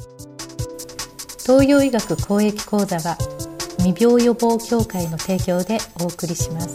東洋医学公益講座は未病予防協会の提供でお送りします。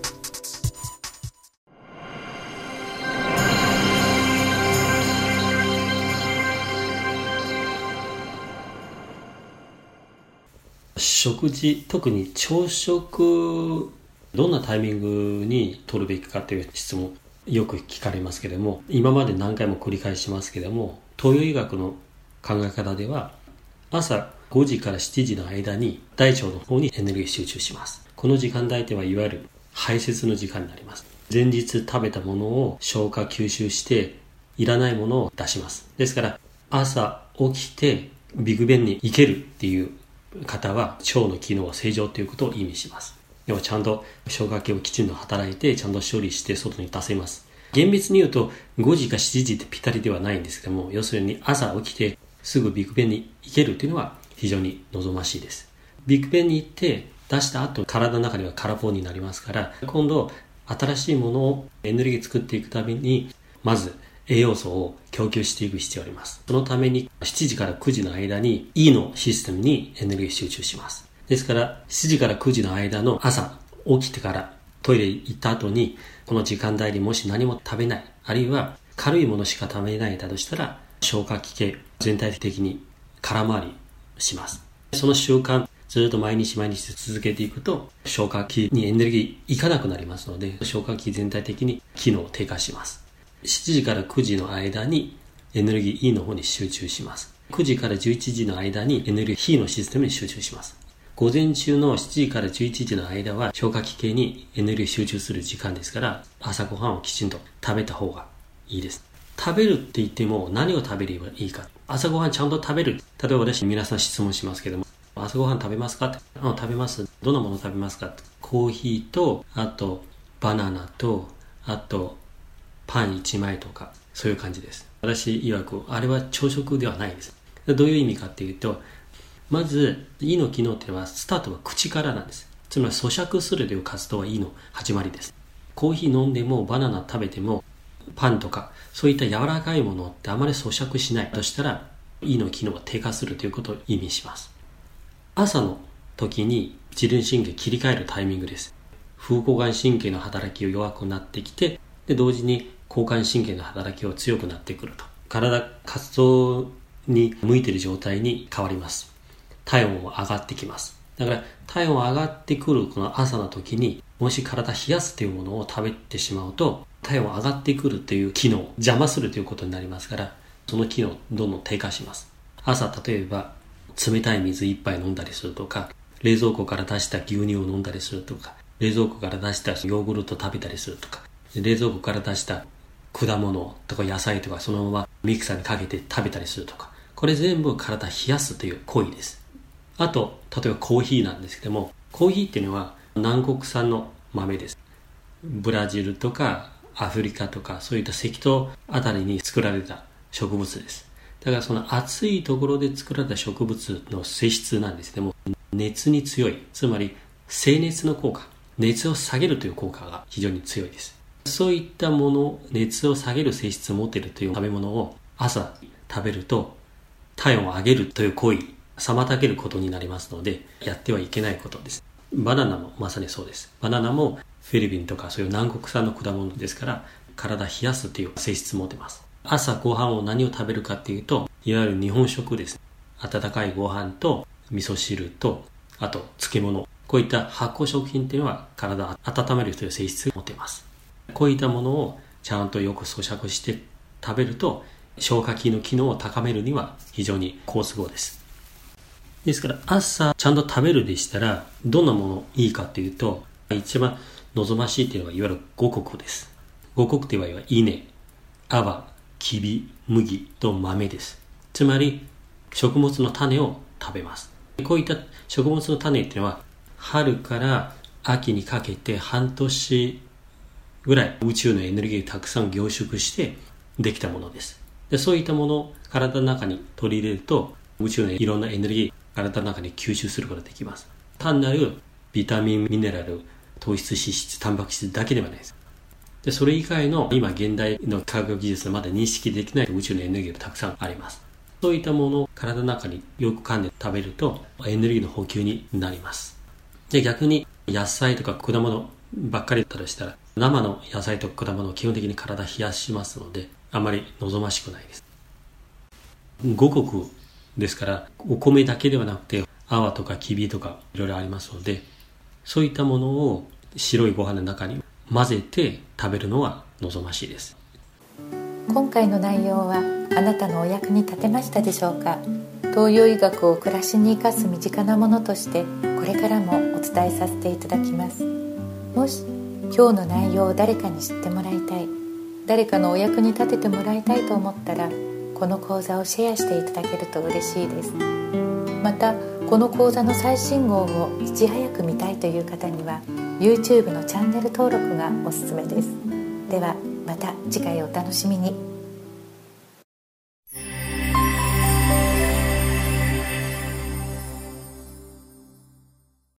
食事、特に朝食、どんなタイミングに取るべきかという質問よく聞かれますけれども、今まで何回も繰り返しますけれども、東洋医学の考え方では朝5時から7時の間に大腸の方にエネルギー集中します。この時間帯ではいわゆる排泄の時間になります。前日食べたものを消化吸収していらないものを出します。ですから朝起きてビッグ便に行けるっていう方は腸の機能は正常ということを意味します。要はちゃんと消化器をきちんと働いてちゃんと処理して外に出せます。厳密に言うと5時か7時ってぴったりではないんですけども、要するに朝起きてすぐビッグ便に行けるというのは非常に望ましいです。ビッグ便に行って出した後、体の中には空っぽになりますから、今度新しいものをエネルギー作っていくためにまず栄養素を供給していく必要があります。そのために7時から9時の間に胃のシステムにエネルギー集中します。ですから7時から9時の間の朝起きてからトイレ行った後にこの時間帯にもし何も食べない、あるいは軽いものしか食べないだとしたら消化器系全体的に空回りします。その習慣ずっと毎日毎日続けていくと消化器にエネルギーいかなくなりますので、消化器全体的に機能低下します。7時から9時の間にエネルギー E の方に集中します。9時から11時の間にエネルギー H のシステムに集中します。午前中の7時から11時の間は消化器系にエネルギー集中する時間ですから、朝ごはんをきちんと食べた方がいいです。食べるって言っても何を食べればいいか。朝ごはんちゃんと食べる。例えば私皆さん質問しますけども、朝ごはん食べますかって。食べます。どんなもの食べますかって。コーヒーと、あとバナナと、あとパン1枚とか、そういう感じです。私曰くあれは朝食ではないです。どういう意味かっていうと、まず胃の機能っていうのはスタートは口からなんです。つまり咀嚼するという活動は胃の始まりです。コーヒー飲んでもバナナ食べてもパンとかそういった柔らかいものってあまり咀嚼しないとしたら胃の機能が低下するということを意味します。朝の時に自律神経切り替えるタイミングです。副交感神経の働きが弱くなってきて、で同時に交感神経の働きが強くなってくると、体活動に向いている状態に変わります。体温も上がってきます。だから体温上がってくるこの朝の時にもし体冷やすというものを食べてしまうと体温上がってくるという機能を邪魔するということになりますから、その機能どんどん低下します。朝例えば冷たい水一杯飲んだりするとか、冷蔵庫から出した牛乳を飲んだりするとか、冷蔵庫から出したヨーグルト食べたりするとか、冷蔵庫から出した果物とか野菜とかそのままミキサーにかけて食べたりするとか、これ全部体冷やすという行為です。あと例えばコーヒーなんですけども、コーヒーっていうのは南国産の豆です。ブラジルとかアフリカとかそういった赤道あたりに作られた植物です。だからその暑いところで作られた植物の性質なんですけども、熱に強い、つまり静熱の効果、熱を下げるという効果が非常に強いです。そういったもの、熱を下げる性質を持っているという食べ物を朝食べると体温を上げるという行為、妨げることになりますので、やってはいけないことです。バナナもまさにそうです。バナナもフィリピンとかそういう南国産の果物ですから、体冷やすという性質を持っています。朝ご飯を何を食べるかっていうと、いわゆる日本食です。温かいご飯と味噌汁と、あと漬物。こういった発酵食品っていうのは体を温めるという性質を持っています。こういったものをちゃんとよく咀嚼して食べると、消化器の機能を高めるには非常に好都合です。ですから朝ちゃんと食べるでしたらどんなものいいかというと、一番望ましいというのはいわゆる五穀です。五穀というのは稲、アワ、キビ、麦と豆です。つまり食物の種を食べます。こういった食物の種というのは春から秋にかけて半年ぐらい宇宙のエネルギーをたくさん凝縮してできたものです。でそういったものを体の中に取り入れると宇宙のいろんなエネルギー体の中に吸収することができます。単なるビタミン、ミネラル、糖質、脂質、タンパク質だけではないです。でそれ以外の今現代の科学技術でまだ認識できない宇宙のエネルギーがたくさんあります。 そういったものを体の中によく噛んで食べるとエネルギーの補給になります。で、逆に野菜とか果物ばっかりだったとしたら、生の野菜とか果物を基本的に体冷やしますので、あまり望ましくないです。五穀ですから、お米だけではなくて、泡とかきびとかいろいろありますので、そういったものを白いご飯の中に混ぜて食べるのは望ましいです。 今回の内容はあなたのお役に立てましたでしょうか。東洋医学を暮らしに生かす身近なものとしてこれからもお伝えさせていただきます。もし今日の内容を誰かに知ってもらいたい、誰かのお役に立ててもらいたいと思ったら、この講座をシェアしていただけると嬉しいです。またこの講座の最新号をいち早く見たいという方には YouTube のチャンネル登録がおすすめです。ではまた次回お楽しみに。